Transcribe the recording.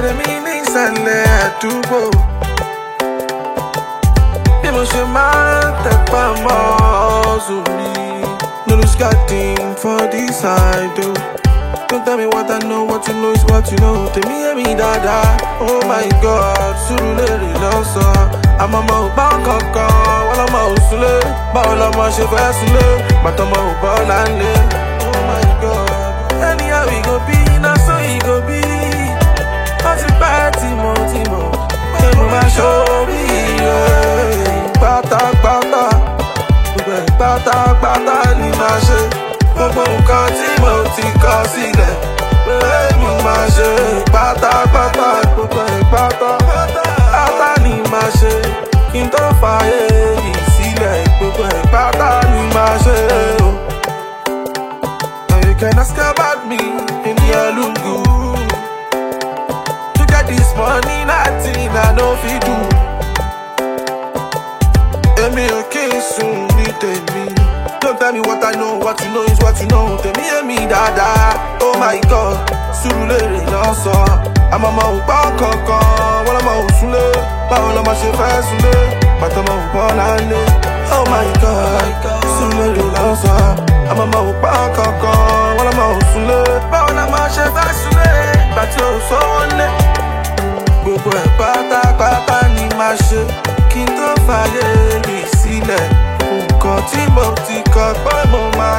rere mi ní ìsàlẹ̀ àdúgbò. Bí mo ṣe máa ń tẹpá mọ́ hustle mi. No lose guarding for this side o. Don't tell me what I know, what you know is what you know. Tèmi yé mi dáadáa, oh my God, Surulere lọ́sọ̀. Àmọ́ ọmọ ò bá kankan, wọ́n lọ́mọ ò súnlé. Báwo lọmọ ṣe fẹ́ súnlé? Bàtọ́mọ ò bọ́ láńlé. Oh my God, anyhow we go be, na so e go be. Wọ́n ti pẹ́ tìmọ̀tìmọ̀, pé mo máa ṣorí rẹ̀. Pátápátá, gbogbo ẹ̀ pátápátá ni màá ṣe. Gbogbo nǹkan tí mo ti kọ sílẹ̀, pé mo máa ṣe. Pátápátá, gbogbo ẹ̀ pátápátá ni màá ṣe. Kí n tó fààyè yìí sílẹ̀, gbogbo ẹ̀ pátá ni màá ṣe. Now you can ask about me in the Lungu. To get this money, nothing I no fit do. Èmi ò kí n sùn ní tèmi. Don't tell me what I know, what you know is what you know. Tèmi yé mi dáadáa, oh my God, Surulere lọ́sọ̀. Àmọ́ ọmọ ò gbọ́ kankan, wọ́n lọ́mọ ò súnlé. Báwo lọmọ ṣe fẹ́ súnlé? Bàtọ́mọ ò bọ́ láńlé. Oh my God, Surulere lọ́sọ̀. Àmọ́ ọmọ ò gbọ́ kankan, wọ́n lọ́mọ ò súnlé. Báwo lọmọ ṣe fẹ́ súnlé? Bàtí ò sówó lé. Gbogbo ẹ̀ pátápátá ni màá ṣe. Kí n tó fààyè yìí sílẹ̀. Nǹkan tí mo ti kọ pé mo máa